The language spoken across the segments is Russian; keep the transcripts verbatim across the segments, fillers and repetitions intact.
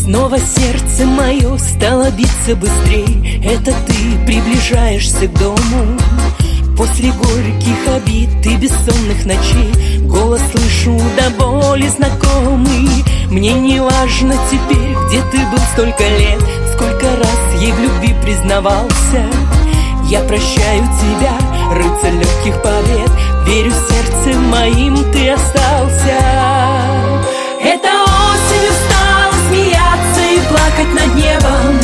Снова сердце мое стало биться быстрей. Это ты приближаешься к дому. После горьких обид и бессонных ночей голос слышу до боли знакомый. Мне не важно теперь, где ты был столько лет, сколько раз ей в любви признавался. Я прощаю тебя, рыцарь легких побед, верю сердцем моим ты остался. Это осень устала смеяться и плакать над небом.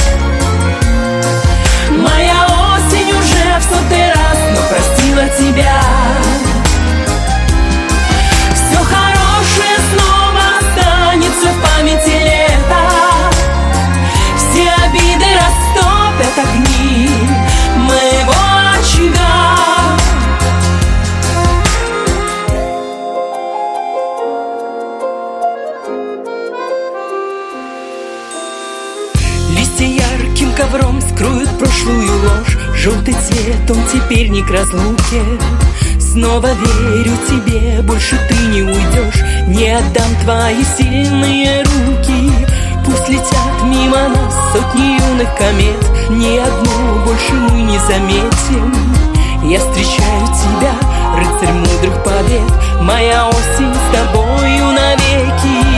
Моя осень уже в сотый раз, но простила тебя. Все хорошее снова останется в памяти лета. Все обиды растопят огни моего очага. Листья ярким ковром скроют прошлую ложь. Желтый цвет, он теперь не к разлуке. Снова верю тебе, больше ты не уйдешь. Не отдам твои сильные руки. Пусть летят мимо нас сотни юных комет, ни одну больше мы не заметим. Я встречаю тебя, рыцарь мудрых побед. Моя осень с тобою навеки.